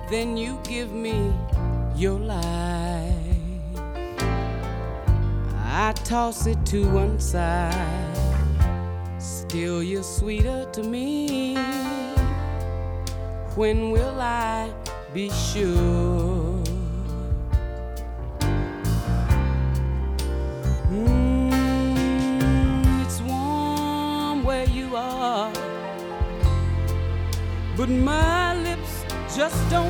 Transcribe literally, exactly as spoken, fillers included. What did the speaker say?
then you give me your life. I toss it to one side, still you're sweeter to me. When will I be sure? Mm, it's warm where you are, but my lips just don't